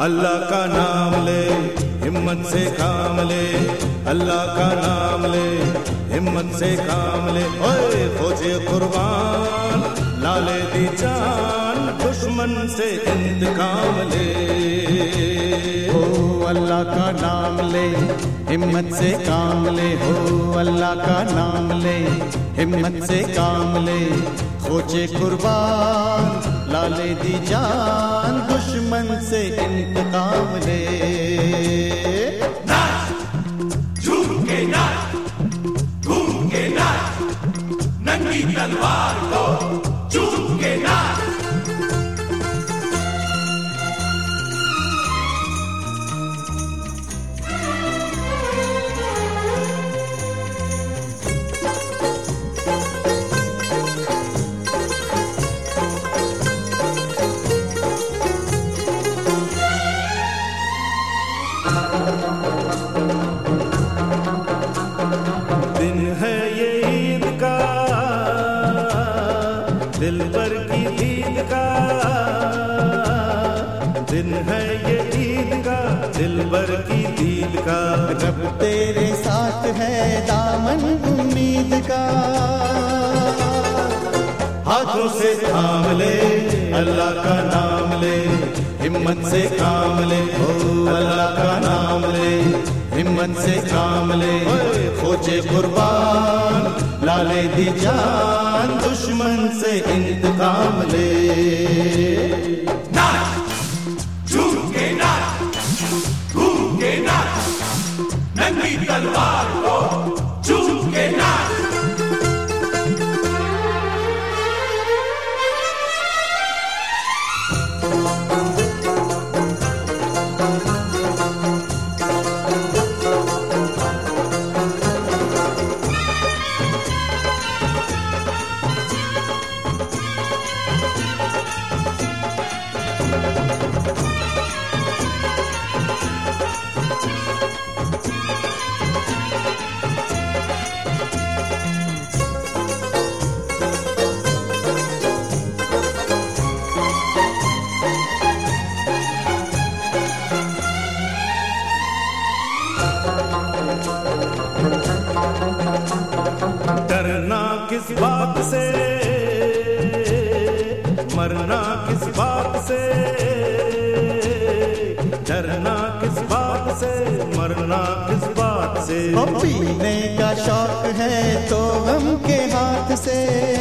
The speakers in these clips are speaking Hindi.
अल्लाह का नाम ले, हिम्मत से काम ले, अल्लाह का नाम ले, हिम्मत से काम ले। ओए खोजे कुर्बान, लाले दी जान, दुश्मन से इंतकाम ले। हो अल्लाह का नाम ले, हिम्मत से काम ले। हो अल्लाह का नाम ले, हिम्मत से काम ले। खोजे कुर्बान, लाले दी जान, दुश्मन से इंतकाम ले। नाच झूम के नाच, घूम के नाच, नंगी तलवार को चूम के नाच। दिन है ये ईद का, दिल भर की ईद का। दिन है ये ईद का, दिल भर की ईद का। रब तेरे साथ है, दामन उम्मीद का। हाथों से थाम ले, अल्लाह का नाम ले, हिम्मत से काम ले। ओ अल्लाह का नाम ले, हिम्मत से काम ले। खोजे कुर्बान, लाले दी जान, दुश्मन से इंतकाम ले। नाच झूम के नाच, घूम के नाच, नंगी तलवार को चूम के नाच। डरना किस बात से, मरना किस बात से। डरना किस बात से, मरना किस बात से। पीने का शौक है तो गम के हाथ से।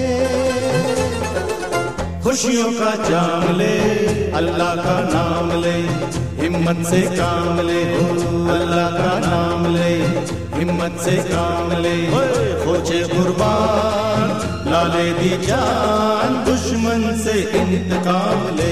खुशियों का जाम ले, अल्लाह का नाम ले, हिम्मत से काम ले। हो अल्लाह का नाम ले, हिम्मत से काम ले। खोजे कुर्बान, लाले दी जान, दुश्मन से इंतकाम ले।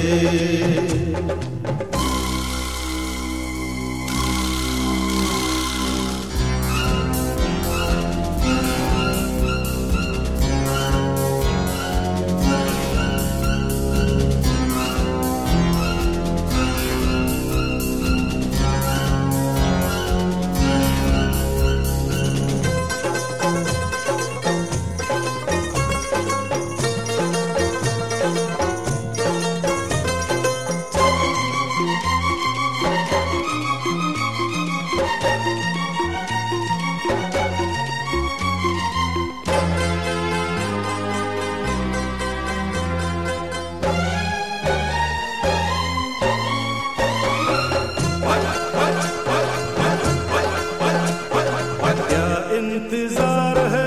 इंतजार है,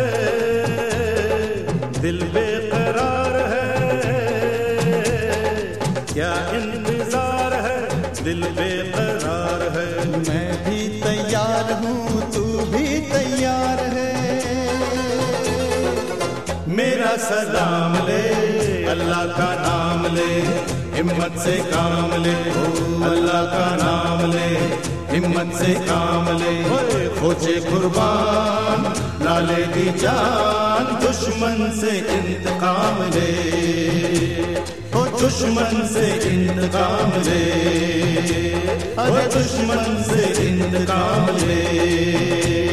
दिल बेकरार है। क्या इंतजार है, दिल बेकरार है। मैं भी तैयार हूँ, तू भी तैयार है। मेरा सलाम ले, अल्लाह का नाम ले, हिम्मत से काम ले। ओ अल्लाह का नाम ले, हिम्मत से काम ले। खोजे कुर्बान, लाले दी जान, दुश्मन से इंतकाम ले। ओ दुश्मन से इंतकाम ले, ओ दुश्मन से इंतकाम ले।